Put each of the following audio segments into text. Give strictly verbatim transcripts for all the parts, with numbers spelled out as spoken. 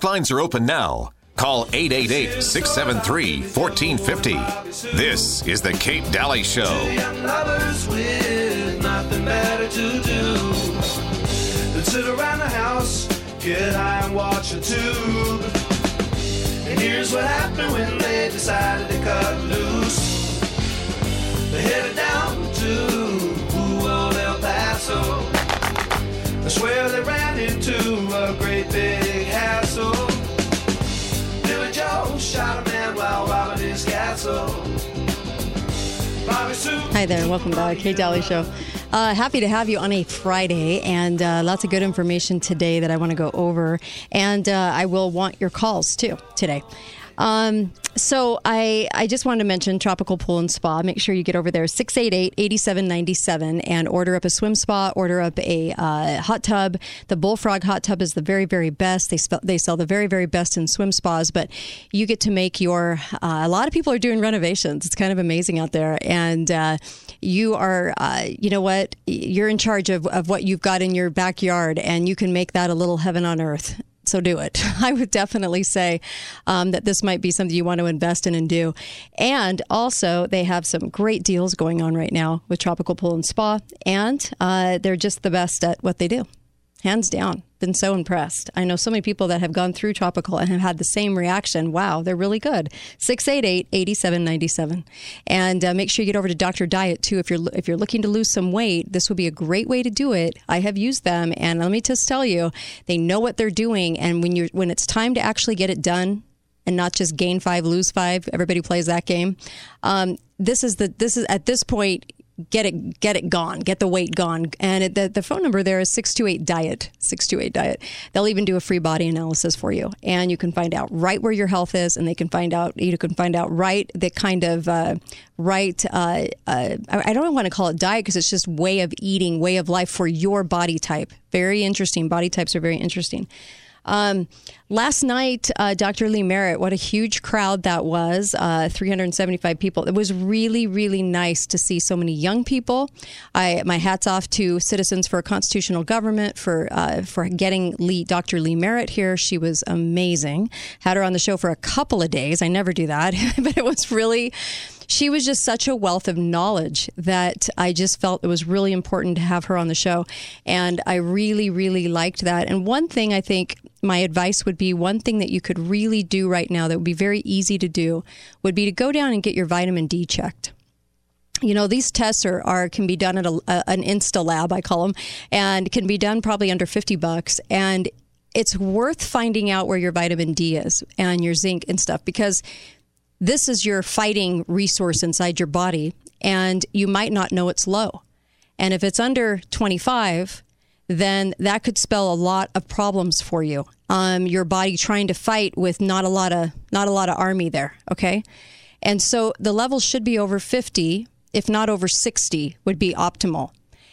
Talk lines are open now. Call eight eight eight, six seven three, one four five zero. This is the Kate Daly Show. Lovers with nothing better to do than sit around the house, get high and watch a tube. And here's what happened when they decided to cut loose. They headed down to old El Paso. I swear they ran into a great big hassle. Billy Joe shot a man while robbing his castle. Bobby Sue. Hi there, welcome back. Kate Daly Show. Uh, happy to have you on a Friday, and uh, lots of good information today that I want to go over. And uh, I will want your calls too today. Um, so I, I just wanted to mention Tropical Pool and Spa. Make sure you get over there, six eight eight, eight seven nine seven, and order up a swim spa, order up a uh, hot tub. The Bullfrog hot tub is the very, very best. They, sp- they sell the very, very best in swim spas, but you get to make your, uh, a lot of people are doing renovations. It's kind of amazing out there. And uh, you are, uh, you know what, you're in charge of, of what you've got in your backyard, and you can make that a little heaven on earth. So do it. I would definitely say um, that this might be something you want to invest in and do. And also, they have some great deals going on right now with Tropical Pool and Spa. And uh, they're just the best at what they do. Hands down. Been so impressed. I know so many people that have gone through Tropical and have had the same reaction. Wow, they're really good. six eight eight, eight seven nine seven. And uh, make sure you get over to Doctor Diet, too. If you're if you're looking to lose some weight, this would be a great way to do it. I have used them, and let me just tell you, they know what they're doing. And when you're when it's time to actually get it done, and not just gain five, lose five, everybody plays that game. Um, this is the this is at this point. Get it, get it gone. Get the weight gone. And it, the, the phone number there is six two eight diet, six two eight diet. They'll even do a free body analysis for you. And you can find out right where your health is, and they can find out, you can find out right the kind of, uh, right, uh, uh, I don't want to call it diet because it's just way of eating, way of life for your body type. Very interesting. Body types are very interesting. Um, last night, uh, Doctor Lee Merritt, what a huge crowd that was, uh, three hundred seventy-five people. It was really, really nice to see so many young people. I, my hat's off to Citizens for a Constitutional Government for, uh, for getting Lee, Doctor Lee Merritt here. She was amazing. Had her on the show for a couple of days. I never do that, but it was really, she was just such a wealth of knowledge that I just felt it was really important to have her on the show. And I really, really liked that. And one thing I think my advice would be, one thing that you could really do right now that would be very easy to do would be to go down and get your vitamin D checked. You know, these tests are, are can be done at a, a, an Insta Lab, I call them, and can be done probably under fifty bucks. And it's worth finding out where your vitamin D is and your zinc and stuff, because this is your fighting resource inside your body, and you might not know it's low. And if it's under twenty-five, then that could spell a lot of problems for you. Um, your body trying to fight with not a lot of not a lot of army there, okay? And so the level should be over fifty, if not over sixty, would be optimal.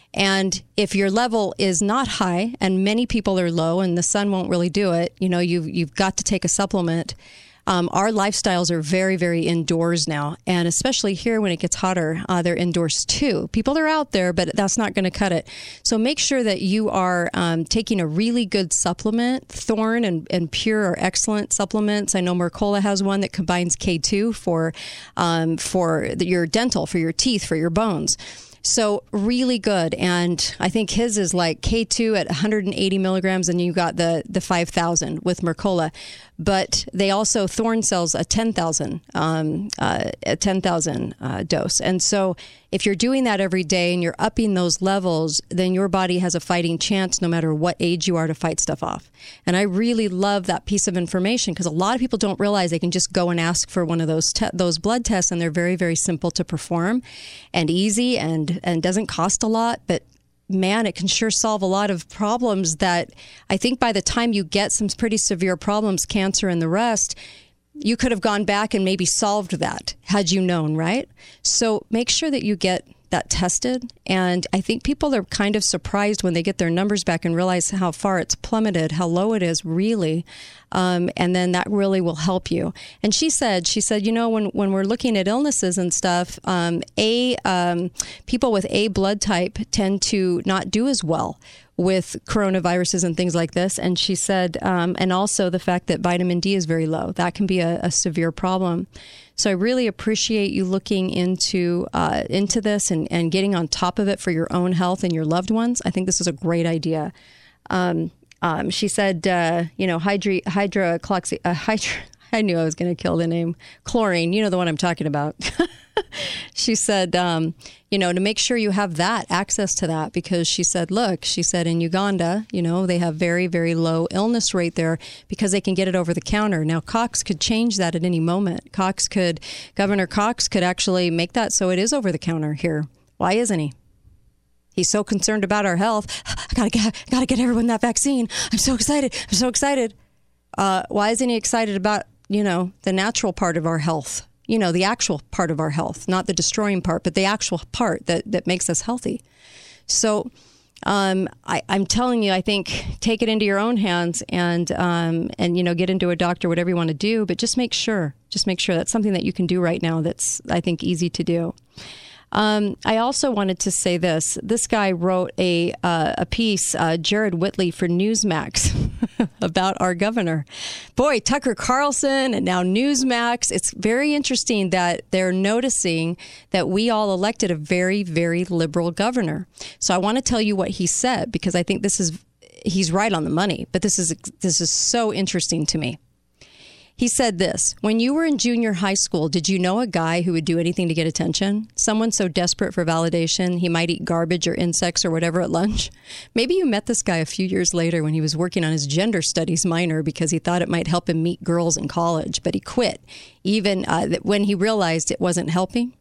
And if your level is not high, and many people are low, and the sun won't really do it, you know, you've you've got to take a supplement. Um, our lifestyles are very, very indoors now, and especially here when it gets hotter, uh, they're indoors too. People are out there, but that's not going to cut it. So make sure that you are um, taking a really good supplement. Thorne and, and Pure are excellent supplements. I know Mercola has one that combines K two for um, for the, your dental, for your teeth, for your bones. So really good. And I think his is like K two at one hundred eighty milligrams, and you got the, the five thousand with Mercola. But they also, Thorne sells a ten thousand um, uh, a ten thousand uh, dose. And so if you're doing that every day and you're upping those levels, then your body has a fighting chance no matter what age you are to fight stuff off. And I really love that piece of information, because a lot of people don't realize they can just go and ask for one of those te- those blood tests, and they're very, very simple to perform and easy and, and doesn't cost a lot. But man, it can sure solve a lot of problems that I think by the time you get some pretty severe problems, cancer and the rest, you could have gone back and maybe solved that had you known, right? So make sure that you get that tested And I think people are kind of surprised when they get their numbers back and realize how far it's plummeted, how low it is really. Um, and then that really will help you. And she said, she said, you know, when, when we're looking at illnesses and stuff, um, A, um, people with A blood type tend to not do as well with coronaviruses and things like this. And she said, um, and also the fact that vitamin D is very low. That can be a, a severe problem. So I really appreciate you looking into uh, into this and, and getting on top of it for your own health and your loved ones. I think this is a great idea. Um, um, she said, uh, you know, hydra, hydrocloxy, uh, hydra, I knew I was going to kill the name, chlorine. You know the one I'm talking about. She said, um, you know, to make sure you have that, access to that, because she said, look, she said in Uganda, you know, they have very, very low illness rate there because they can get it over the counter. Now, Cox could change that at any moment. Cox could, Governor Cox could actually make that so it is over the counter here. Why isn't he? He's so concerned about our health. I gotta get, gotta get everyone that vaccine. I'm so excited. I'm so excited. Uh, why isn't he excited about, you know, the natural part of our health? You know, the actual part of our health, not the destroying part, but the actual part that, that makes us healthy. So um, I, I'm telling you, I think take it into your own hands and, um, and, you know, get into a doctor, whatever you want to do, but just make sure, just make sure that's something that you can do right now that's, I think, easy to do. Um, I also wanted to say this. This guy wrote a uh, a piece, uh, Jared Whitley for Newsmax, about our governor. Boy, Tucker Carlson and now Newsmax. It's very interesting that they're noticing that we all elected a very, very liberal governor. So I want to tell you what he said, because I think this is, he's right on the money, but this is this is so interesting to me. He said this: when you were in junior high school, did you know a guy who would do anything to get attention? Someone so desperate for validation, he might eat garbage or insects or whatever at lunch? Maybe you met this guy a few years later when he was working on his gender studies minor because he thought it might help him meet girls in college, but he quit, even uh, when he realized it wasn't helping.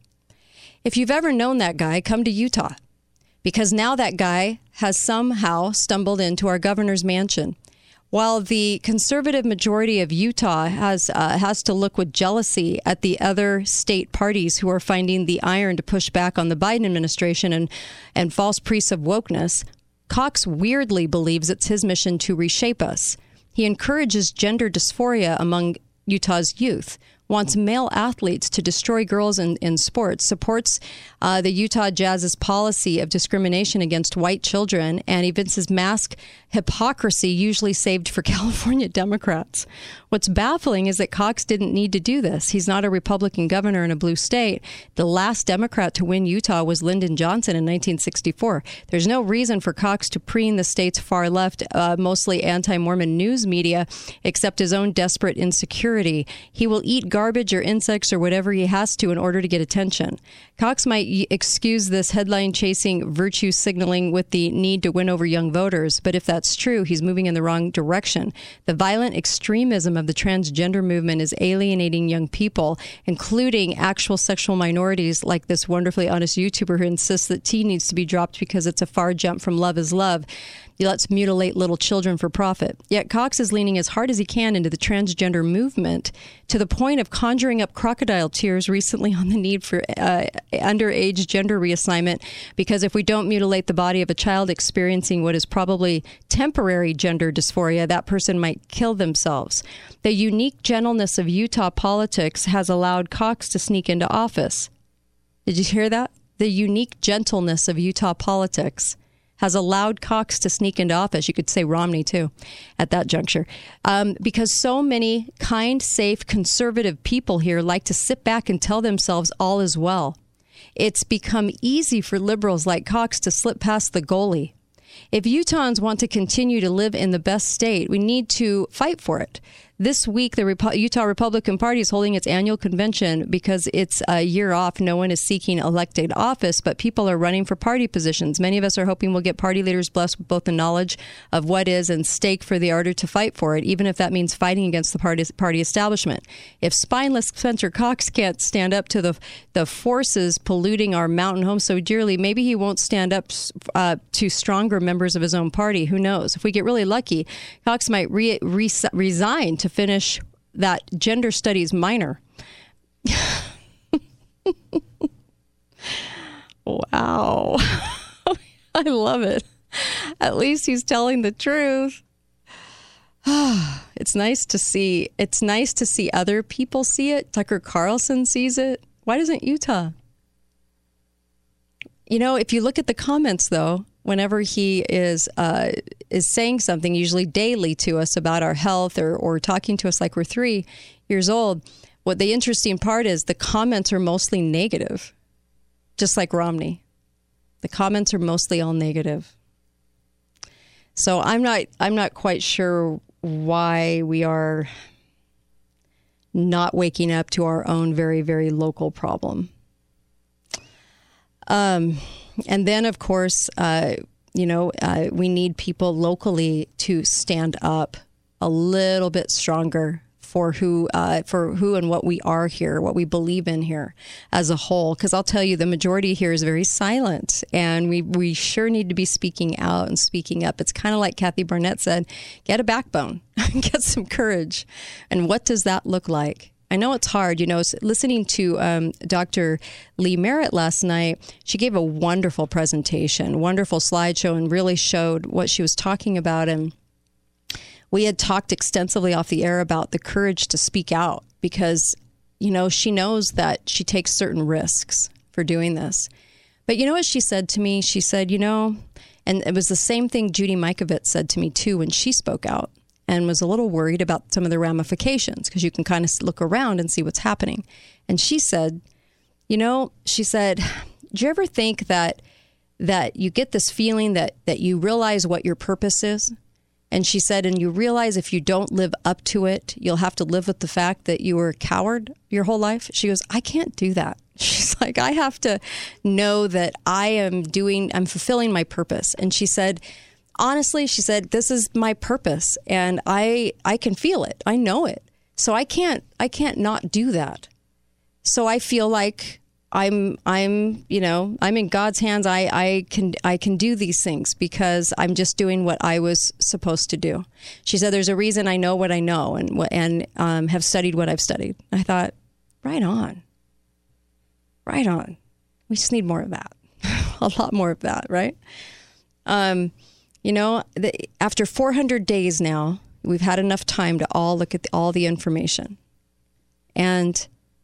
If you've ever known that guy, come to Utah, because now that guy has somehow stumbled into our governor's mansion. While the conservative majority of Utah has uh, has to look with jealousy at the other state parties who are finding the iron to push back on the Biden administration and, and false priests of wokeness, Cox weirdly believes it's his mission to reshape us. He encourages gender dysphoria among Utah's youth, wants male athletes to destroy girls in, in sports, supports uh, the Utah Jazz's policy of discrimination against white children, and evinces mask hypocrisy usually saved for California Democrats. What's baffling is that Cox didn't need to do this. He's not a Republican governor in a blue state. The last Democrat to win Utah was Lyndon Johnson in nineteen sixty-four. There's no reason for Cox to preen the state's far-left, uh, mostly anti-Mormon news media, except his own desperate insecurity. He will eat garbage or insects or whatever he has to in order to get attention. Cox might y- excuse this headline-chasing virtue signaling with the need to win over young voters, but if that's true, he's moving in the wrong direction. The violent extremism of the transgender movement is alienating young people, including actual sexual minorities like this wonderfully honest YouTuber who insists that tea needs to be dropped because it's a far jump from love is love. Let's mutilate little children for profit. Yet Cox is leaning as hard as he can into the transgender movement to the point of conjuring up crocodile tears recently on the need for uh, underage gender reassignment, because if we don't mutilate the body of a child experiencing what is probably temporary gender dysphoria, that person might kill themselves. The unique gentleness of Utah politics has allowed Cox to sneak into office. Did you hear that? The unique gentleness of Utah politics has allowed Cox to sneak into office. You could say Romney, too, at that juncture. Um, because so many kind, safe, conservative people here like to sit back and tell themselves all is well. It's become easy for liberals like Cox to slip past the goalie. If Utahns want to continue to live in the best state, we need to fight for it. This week, the Repo- Utah Republican Party is holding its annual convention because it's a year off. No one is seeking elected office, but people are running for party positions. Many of us are hoping we'll get party leaders blessed with both the knowledge of what is and stake for the ardor to fight for it, even if that means fighting against the party, party establishment. If spineless Spencer Cox can't stand up to the the forces polluting our mountain home so dearly, maybe he won't stand up uh, to stronger members of his own party. Who knows? If we get really lucky, Cox might re- re- resign to finish that gender studies minor. Wow. I love it. At least he's telling the truth. It's nice to see. It's nice to see other people see it. Tucker Carlson sees it. Why doesn't Utah? You know, if you look at the comments, though, whenever he is uh, is saying something, usually daily to us about our health or, or talking to us like we're three years old, what the interesting part is the comments are mostly negative, just like Romney. The comments are mostly all negative. So I'm not I'm not quite sure why we are not waking up to our own very, very local problem. Um, and then, of course, uh, you know, uh, we need people locally to stand up a little bit stronger for who, uh, for who and what we are here, what we believe in here as a whole. Because I'll tell you, the majority here is very silent, and we we sure need to be speaking out and speaking up. It's kind of like Kathy Barnett said: get a backbone, get some courage. And what does that look like? I know it's hard. You know, listening to um, Doctor Lee Merritt last night, she gave a wonderful presentation, wonderful slideshow, and really showed what she was talking about. And we had talked extensively off the air about the courage to speak out because, you know, she knows that she takes certain risks for doing this. But you know what she said to me? She said, you know, and it was the same thing Judy Mikovits said to me, too, when she spoke out and was a little worried about some of the ramifications because you can kind of look around and see what's happening. And she said, you know, she said, do you ever think that that you get this feeling that that you realize what your purpose is? And she said, and you realize if you don't live up to it, you'll have to live with the fact that you were a coward your whole life. She goes, I can't do that. She's like, I have to know that I am doing, I'm fulfilling my purpose. And she said, honestly, she said, this is my purpose and I, I can feel it. I know it. So I can't, I can't not do that. So I feel like I'm, I'm, you know, I'm in God's hands. I, I can, I can do these things because I'm just doing what I was supposed to do. She said, there's a reason I know what I know and, and, um, have studied what I've studied. I thought, right on, right on. We just need more of that, a lot more of that. Right. Um, you know, the, after four hundred days now, we've had enough time to all look at the, all the information. And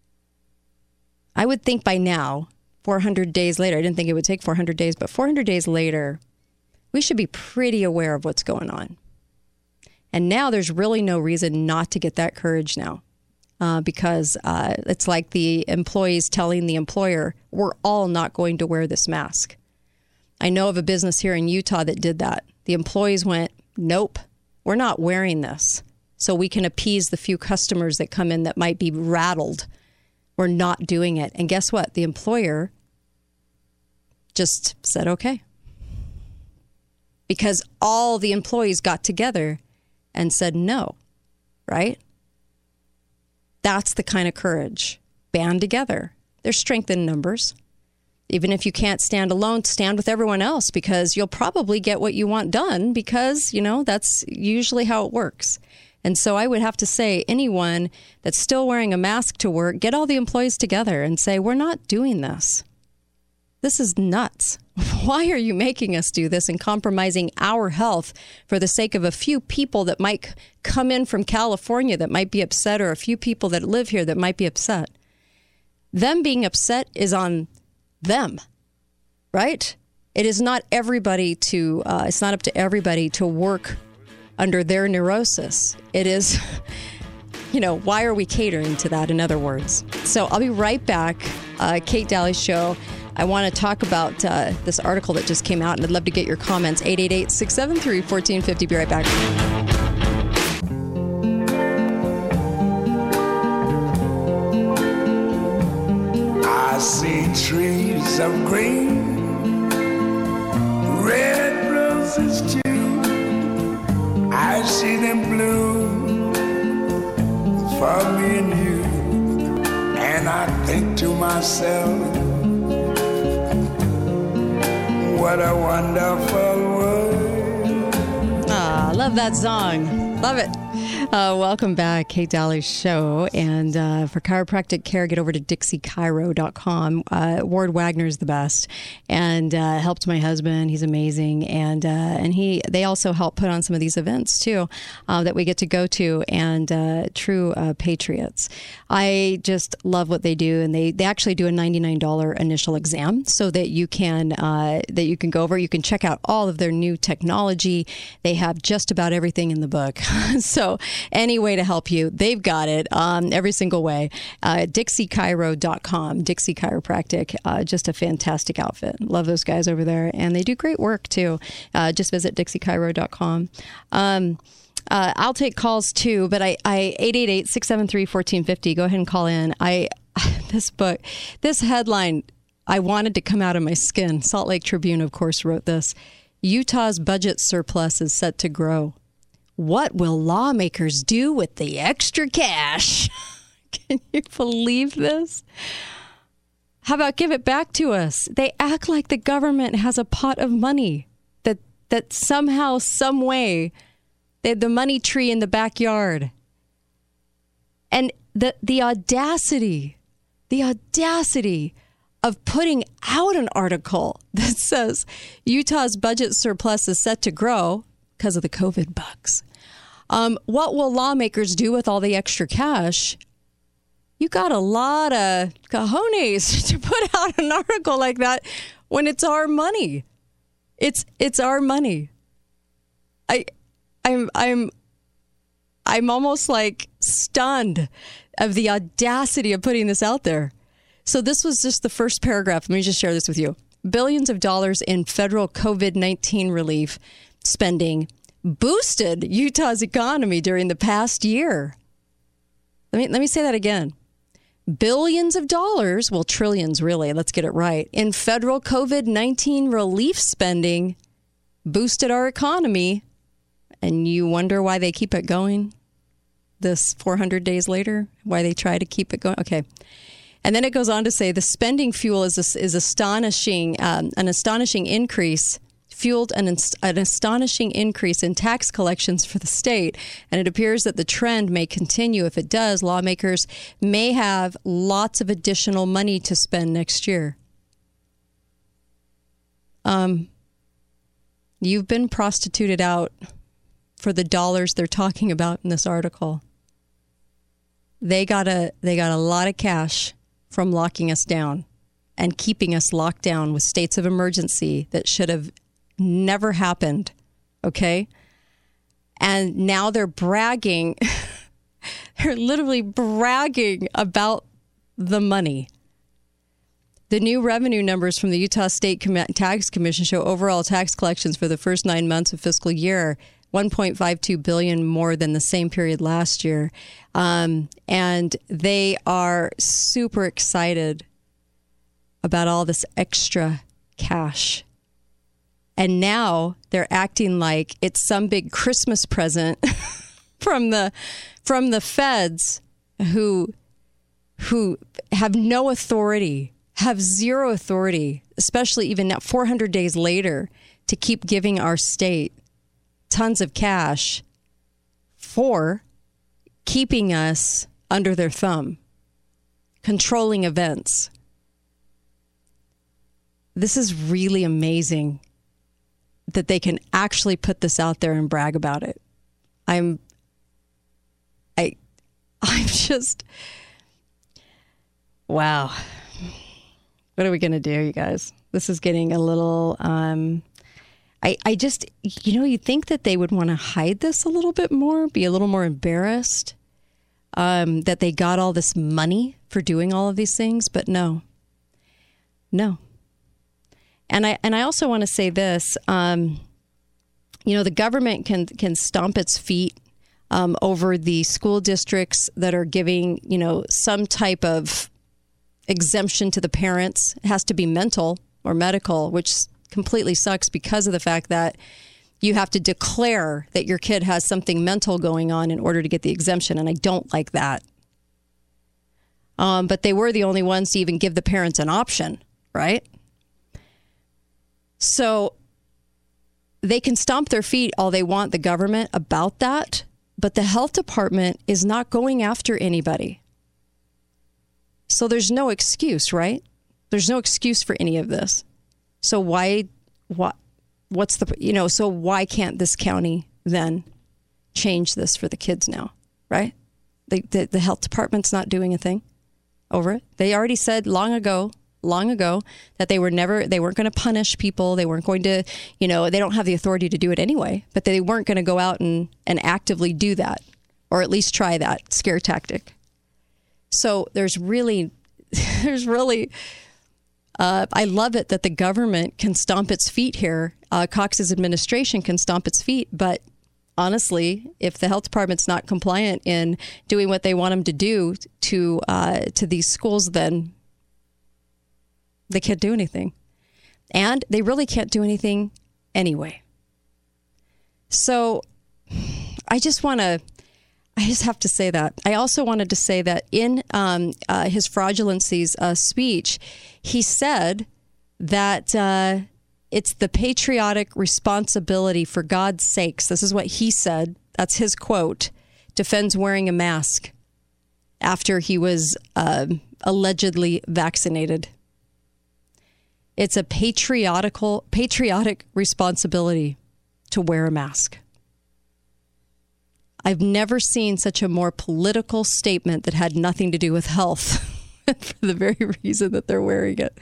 I would think by now, four hundred days later, I didn't think it would take four hundred days, but four hundred days later, we should be pretty aware of what's going on. And now there's really no reason not to get that courage now uh, because uh, it's like the employees telling the employer, we're all not going to wear this mask. I know of a business here in Utah that did that. The employees went, nope, we're not wearing this. So we can appease the few customers that come in that might be rattled. We're not doing it. And guess what? The employer just said, okay. Because all the employees got together and said no, right? That's the kind of courage. Band together. There's strength in numbers. Even if you can't stand alone, stand with everyone else because you'll probably get what you want done because, you know, that's usually how it works. And so I would have to say anyone that's still wearing a mask to work, get all the employees together and say, we're not doing this. This is nuts. Why are you making us do this and compromising our health for the sake of a few people that might come in from California that might be upset or a few people that live here that might be upset? Them being upset is on them, right? It is not everybody to, uh, it's not up to everybody to work under their neurosis. It is, you know, why are we catering to that, in other words? So I'll be right back. Uh, Kate Daly Show. I want to talk about uh, this article that just came out, and I'd love to get your comments. eight eight eight, six seven three, one four five zero. Be right back. I see trees of green, red roses too. I see them bloom for me and you, and I think to myself, what a wonderful world. Ah, love that song. Love it. Uh, welcome back, Kate Daly Show. And uh, for chiropractic care, get over to Dixie Chiro dot com. Uh, Ward Wagner's the best, and uh, helped my husband. He's amazing, and uh, and he they also help put on some of these events too uh, that we get to go to. And uh, true uh, patriots. I just love what they do, and they, they actually do a ninety-nine dollars initial exam so that you can uh, that you can go over. You can check out all of their new technology. They have just about everything in the book. So any way to help you, they've got it um, every single way. Uh, Dixie Chiro dot com, Dixie Chiropractic, uh, just a fantastic outfit. Love those guys over there, and they do great work too. Uh, just visit Dixie Chiro dot com. Um, uh, I'll take calls too, but I, I eight eight eight, six seven three, one four five zero. Go ahead and call in. I this book, this headline, I wanted to come out of my skin. Salt Lake Tribune, of course, wrote this. Utah's budget surplus is set to grow. What will lawmakers do with the extra cash? Can you believe this? How about give it back to us? They act like the government has a pot of money, that that somehow, some way, they have the money tree in the backyard. And the the audacity, the audacity of putting out an article that says Utah's budget surplus is set to grow because of the COVID bucks. Um, what will lawmakers do with all the extra cash? You got a lot of cojones to put out an article like that when it's our money. It's it's our money. I I'm I'm I'm almost like stunned of the audacity of putting this out there. So this was just the first paragraph. Let me just share this with you. Billions of dollars in federal COVID nineteen relief spending boosted Utah's economy during the past year. Let me let me say that again. Billions of dollars, well, trillions really, let's get it right, in federal COVID nineteen relief spending boosted our economy. And you wonder why they keep it going this four hundred days later, why they try to keep it going. Okay. And then it goes on to say the spending fuel is a, is astonishing, um, an astonishing increase, fueled an, an astonishing increase in tax collections for the state. And it appears that the trend may continue. If it does, lawmakers may have lots of additional money to spend next year. Um, you've been prostituted out for the dollars they're talking about in this article. They got a they got a lot of cash from locking us down and keeping us locked down with states of emergency that should have never happened. Okay? And now they're bragging. They're literally bragging about the money. The new revenue numbers from the Utah State Com- Tax Commission show overall tax collections for the first nine months of fiscal year one point five two billion dollars more than the same period last year. Um, and they are super excited about all this extra cash. And now they're acting like it's some big Christmas present from the from the feds who who have no authority, have zero authority, especially even now four hundred days later, to keep giving our state tons of cash for keeping us under their thumb, controlling events. This is really amazing that they can actually put this out there and brag about it. I'm, I, I'm just, wow. What are we going to do, you guys? This is getting a little, um, I, I just, you know, you'd think that they would want to hide this a little bit more, be a little more embarrassed um, that they got all this money for doing all of these things. But no, no. And I and I also want to say this, um, you know, the government can can stomp its feet um, over the school districts that are giving, you know, some type of exemption to the parents. It has to be mental or medical, which completely sucks because of the fact that you have to declare that your kid has something mental going on in order to get the exemption. And I don't like that. Um, but they were the only ones to even give the parents an option, right? So they can stomp their feet all they want, the government, about that. but the health department is not going after anybody. So there's no excuse, right? There's no excuse for any of this. So why, what, what's the, you know, so why can't this county then change this for the kids now, right? The, the, the health department's not doing a thing over it. They already said long ago, long ago that they were never, they weren't going to punish people. They weren't going to, you know, they don't have the authority to do it anyway, but they weren't going to go out and, and actively do that, or at least try that scare tactic. So there's really, there's really, uh, I love it that the government can stomp its feet here. Uh, Cox's administration can stomp its feet, but honestly, if the health department's not compliant in doing what they want them to do to uh, to these schools, then they can't do anything. And they really can't do anything anyway. So I just want to, I just have to say that. I also wanted to say that in um, uh, his fraudulencies uh, speech, he said that uh, it's the patriotic responsibility, for God's sakes. This is what he said. That's his quote. Defends wearing a mask after he was uh, allegedly vaccinated. It's a patriotical, patriotic responsibility to wear a mask. I've never seen such a more political statement that had nothing to do with health for the very reason that they're wearing it.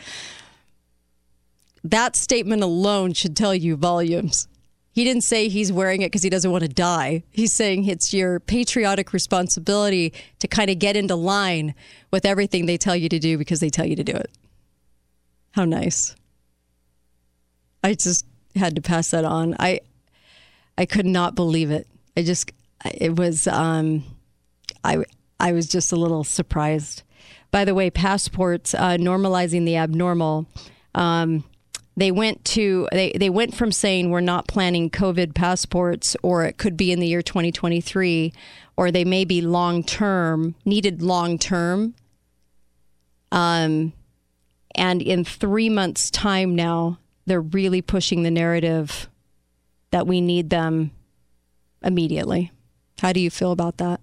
That statement alone should tell you volumes. He didn't say he's wearing it because he doesn't want to die. He's saying it's your patriotic responsibility to kind of get into line with everything they tell you to do because they tell you to do it. How nice. I just had to pass that on. I I could not believe it. I just, it was, um, I, I was just a little surprised. By the way, passports, uh, normalizing the abnormal, um, They went to they, they went from saying we're not planning COVID passports, or it could be in the year twenty twenty-three, or they may be long term, needed long term. Um, and in three months' time now, they're really pushing the narrative that we need them immediately. How do you feel about that?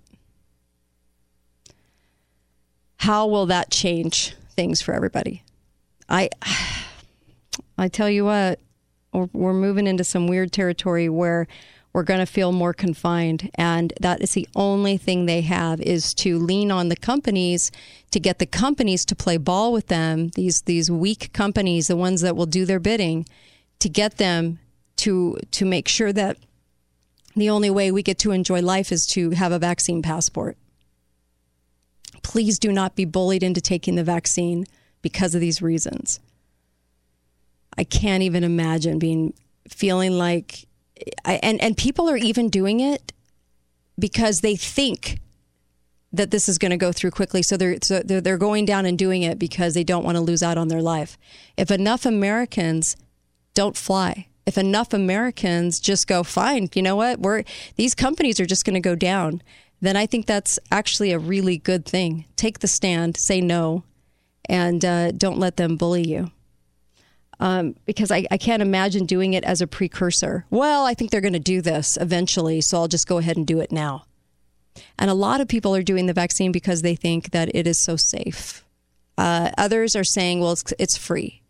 How will that change things for everybody? I. I tell you what, we're moving into some weird territory where we're going to feel more confined. And that is the only thing they have, is to lean on the companies to get the companies to play ball with them. These these weak companies, the ones that will do their bidding, to get them to to make sure that the only way we get to enjoy life is to have a vaccine passport. Please do not be bullied into taking the vaccine because of these reasons. I can't even imagine being feeling like, I, and, and people are even doing it because they think that this is going to go through quickly. So they're, so they're, they're going down and doing it because they don't want to lose out on their life. If enough Americans don't fly, if enough Americans just go, fine, you know what, we're, these companies are just going to go down, then I think that's actually a really good thing. Take the stand, say no, and uh, don't let them bully you. Um, because I, I can't imagine doing it as a precursor. Well, I think they're going to do this eventually, so I'll just go ahead and do it now. And a lot of people are doing the vaccine because they think that it is so safe. Uh, others are saying, well, it's, it's free.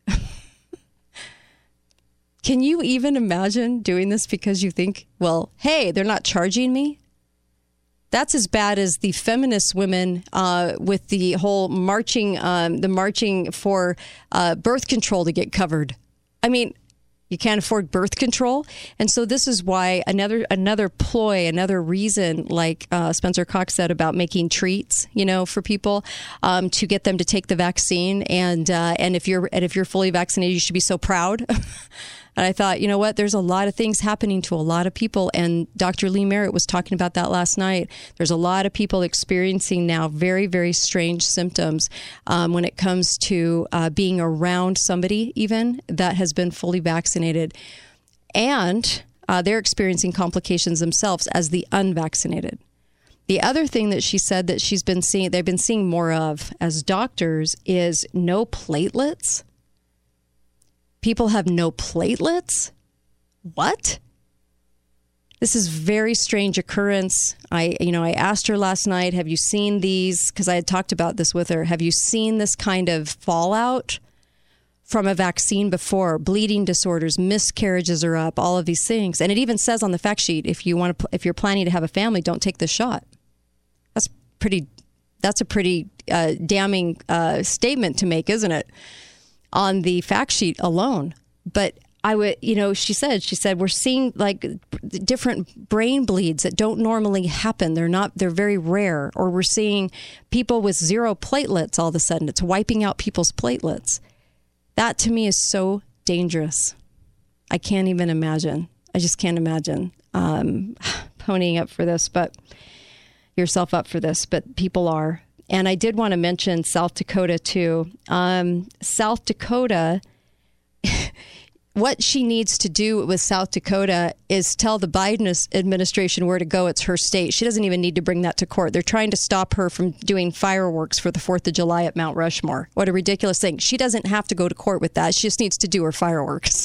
Can you even imagine doing this because you think, well, hey, they're not charging me? That's as bad as the feminist women uh, with the whole marching, um, the marching for uh, birth control to get covered. I mean, you can't afford birth control. And so this is why another another ploy, another reason, like uh, Spencer Cox said about making treats, you know, for people um, to get them to take the vaccine. And uh, and if you're and if you're fully vaccinated, you should be so proud. And I thought, you know what, there's a lot of things happening to a lot of people. And Doctor Lee Merritt was talking about that last night. There's a lot of people experiencing now very, very strange symptoms um, when it comes to uh, being around somebody even that has been fully vaccinated. And uh, they're experiencing complications themselves as the unvaccinated. The other thing that she said that she's been seeing, they've been seeing more of as doctors, is no platelets. People have no platelets? What? this is very strange occurrence. I, you know, I asked her last night, have you seen these? Because I had talked about this with her. Have you seen this kind of fallout from a vaccine before? Bleeding disorders, miscarriages are up, all of these things. And it even says on the fact sheet, if you want to, if you're planning to have a family, don't take the shot. That's pretty, that's a pretty uh, damning uh, statement to make, isn't it? On the fact sheet alone. But I would, you know, she said, she said, we're seeing like different brain bleeds that don't normally happen. They're not, they're very rare. Or we're seeing people with zero platelets all of a sudden. It's wiping out people's platelets. That to me is so dangerous. I can't even imagine. I just can't imagine um, ponying up for this, but yourself up for this, but people are. And I did want to mention South Dakota too. Um, South Dakota, what she needs to do with South Dakota is tell the Biden administration where to go. It's her state. She doesn't even need to bring that to court. They're trying to stop her from doing fireworks for the fourth of July at Mount Rushmore. What a ridiculous thing. She doesn't have to go to court with that. She just needs to do her fireworks.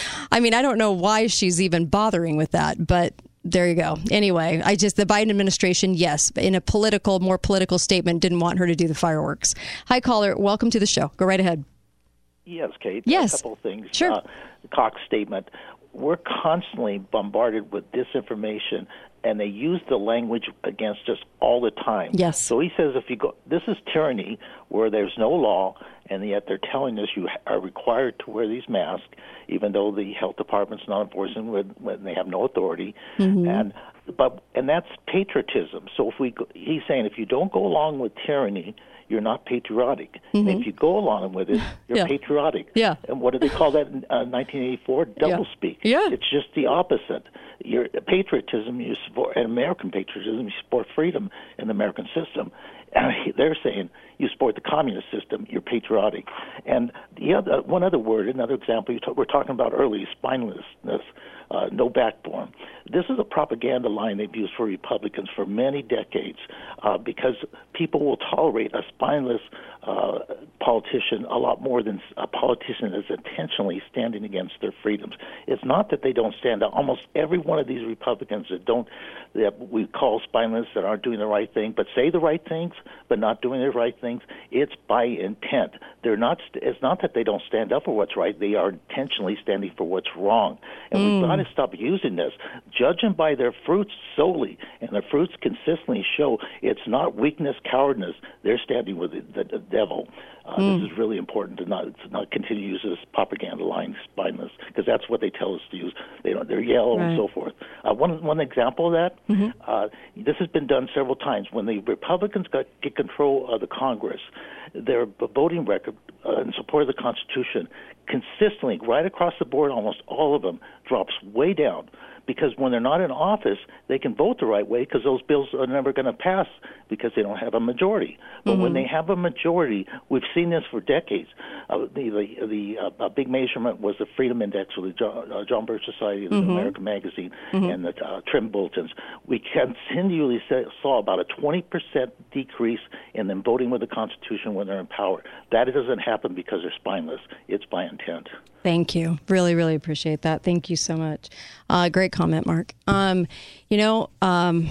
I mean, I don't know why she's even bothering with that, but there you go. Anyway, I just, the Biden administration, yes, in a political, more political statement, didn't want her to do the fireworks. Hi, caller. Welcome to the show. Go right ahead. Yes, Kate. Yes. A couple of things. Sure. Uh, the Cox statement. We're constantly bombarded with disinformation, and they use the language against us all the time. Yes. So he says, if you go, this is tyranny where there's no law, and yet they're telling us you are required to wear these masks, even though the health department's not enforcing when, when they have no authority. Mm-hmm. And but and that's patriotism. So if we, go, he's saying, if you don't go along with tyranny, you're not patriotic. Mm-hmm. And if you go along with it, you're yeah. patriotic. Yeah. And what do they call that in uh, nineteen eighty-four? Doublespeak. Yeah. yeah. It's just the opposite. Your patriotism, you support, and American patriotism, you support freedom in the American system. And they're saying you support the communist system, you're patriotic. And the other, one other word, another example you t- we're talking about earlier, spinelessness, uh, no backbone. This is a propaganda line they've used for Republicans for many decades uh, because people will tolerate a spineless uh, politician a lot more than a politician is intentionally standing against their freedoms. It's not that they don't stand up. Almost every one of these Republicans that don't, that we call spineless, that aren't doing the right thing, but say the right things, but not doing the right things, it's by intent. They're not. It's not that they don't stand up for what's right. They are intentionally standing for what's wrong. And mm. we've got to stop using this. Judge them by their fruits solely, and the fruits consistently show it's not weakness, cowardness. They're standing with the, the, the devil. Uh, mm. This is really important to not to not continue to use this propaganda line, spineless, because that's what they tell us to use. They don't. They're yellow right. and so forth. Uh, one one example of that. Mm-hmm. Uh, this has been done several times. When the Republicans got get control of the Congress, their voting record uh, in support of the Constitution consistently, right across the board, almost all of them drops way down. Because when they're not in office, they can vote the right way because those bills are never going to pass because they don't have a majority. But mm-hmm. when they have a majority, we've seen this for decades. Uh, the the, the uh, a big measurement was the Freedom Index with the John, uh, John Birch Society, the mm-hmm. American Magazine, mm-hmm. and the uh, Trim Bulletins. We continually saw about a twenty percent decrease in them voting with the Constitution when they're in power. That doesn't happen because they're spineless. It's by intent. Thank you. Really, really appreciate that. Thank you so much. Uh, great comment, Mark. Um, you know, um,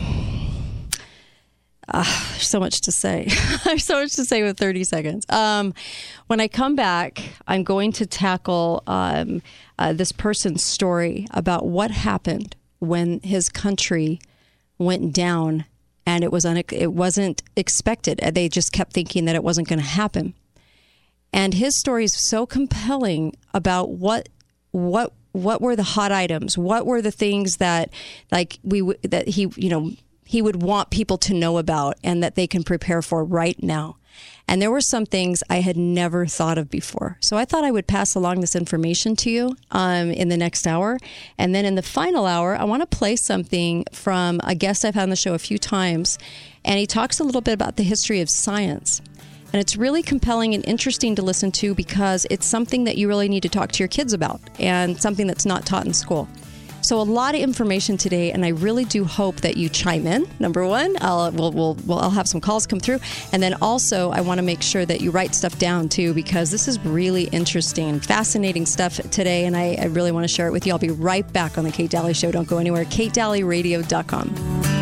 uh, there's so much to say. There's so much to say with thirty seconds. Um, when I come back, I'm going to tackle um, uh, this person's story about what happened when his country went down, and it was un- it wasn't expected. They just kept thinking that it wasn't going to happen. And his story is so compelling about what what what were the hot items, what were the things that like we that he you know he would want people to know about and that they can prepare for right now. And there were some things I had never thought of before. So I thought I would pass along this information to you um, in the next hour. And then in the final hour, I want to play something from a guest I've had on the show a few times. And he talks a little bit about the history of science. And it's really compelling and interesting to listen to because it's something that you really need to talk to your kids about and something that's not taught in school. So a lot of information today, and I really do hope that you chime in. Number one, I'll we'll, we'll, we'll I'll have some calls come through, and then also I want to make sure that you write stuff down too, because this is really interesting, fascinating stuff today, and I, I really want to share it with you. I'll be right back on the Kate Daly Show. Don't go anywhere. Kate Daly Radio dot com.